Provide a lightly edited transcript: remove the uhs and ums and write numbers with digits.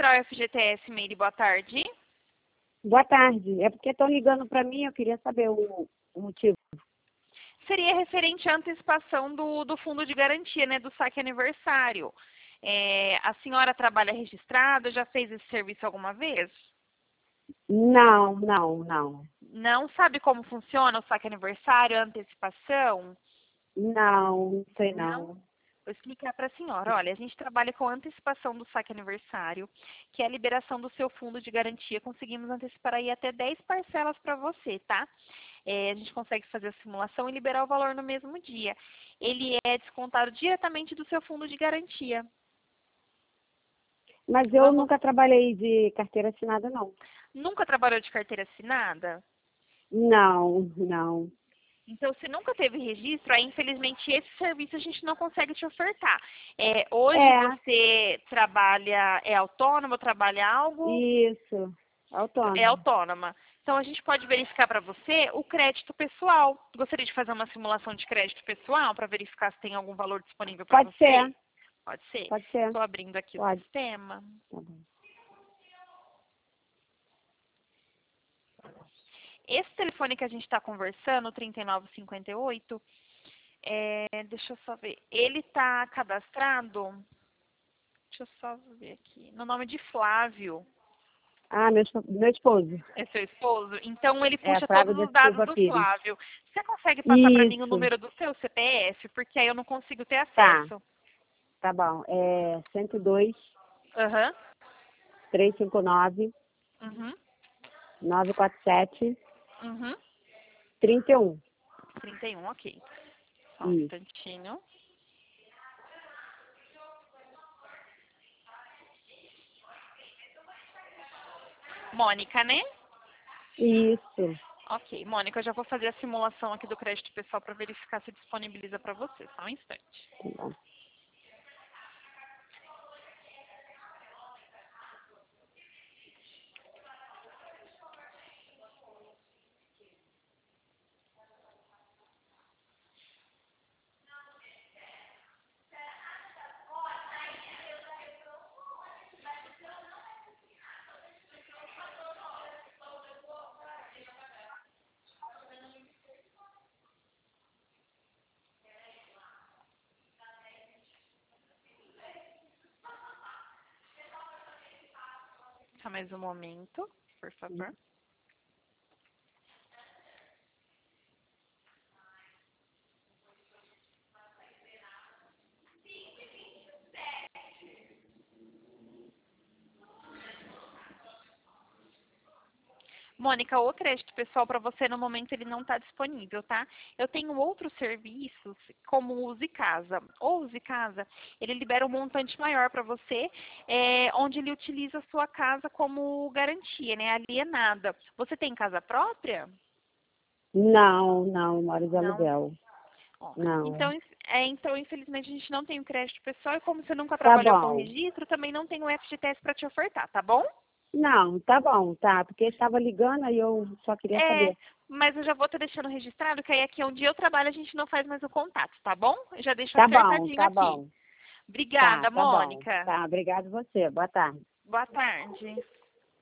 Central FGTS Meire, boa tarde. Boa tarde. É porque estão ligando para mim, eu queria saber o motivo. Seria referente à antecipação do fundo de garantia, né, do saque aniversário. A senhora trabalha registrada, já fez esse serviço alguma vez? Não, não, não. Não sabe como funciona o saque aniversário, a antecipação? Não sei Não? não. Vou explicar para a senhora. Olha, a gente trabalha com antecipação do saque aniversário, que é a liberação do seu fundo de garantia. Conseguimos antecipar aí até 10 parcelas para você, tá? A gente consegue fazer a simulação e liberar o valor no mesmo dia. Ele é descontado diretamente do seu fundo de garantia. Mas eu Vamos. nunca trabalhei de carteira assinada, não. Nunca trabalhou de carteira assinada? Não, não. Então, se nunca teve registro, aí infelizmente esse serviço a gente não consegue te ofertar. Hoje você trabalha, é autônomo, trabalha algo? Isso. É Autônomo. autônoma. Então a gente pode verificar para você o crédito pessoal. Gostaria de fazer uma simulação de crédito pessoal para verificar se tem algum valor disponível para Pode você? ser. Pode ser? Pode ser. Estou abrindo aqui o Pode. sistema. Tá bom. Esse telefone que a gente está conversando, o 3958, deixa eu só ver. Ele está cadastrado, deixa eu só ver aqui, no nome de Flávio. Ah, meu esposo. É seu esposo? Então ele É, puxa todos Flávio da os dados Silva do Pires. Flávio. Você consegue passar para mim o Isso. número do seu CPF? Porque aí eu não consigo ter Tá, acesso. tá bom. É 102 Aham. 359 Uhum. 947 Uhum. 31. 31, ok. Só um Isso. instantinho. Mônica, né? Isso. Ok, Mônica, eu já vou fazer a simulação aqui do crédito pessoal para verificar se disponibiliza para você. Só um instante. Tá bom. Só mais um momento, por favor. Mônica, o crédito pessoal para você no momento ele não está disponível, tá? Eu tenho outros serviços, como o Use Casa. O Use Casa, ele libera um montante maior para você, onde ele utiliza a sua casa como garantia, né? Alienada. Você tem casa própria? Não, não, moro de Não. aluguel. Ó, Não. então, infelizmente, a gente não tem o crédito pessoal e como você nunca Tá trabalhou com bom. registro, também não tem o FGTS para te ofertar, tá bom? Não, tá bom, tá. Porque estava ligando aí eu só queria É, saber. mas eu já vou estar deixando registrado que aí aqui onde eu trabalho a gente não faz mais o contato, tá bom? Eu já deixo Tá bom, acertadinho tá aqui. bom. Obrigada, Tá bom. Mônica. Tá, obrigado você. Boa tarde. Boa tarde.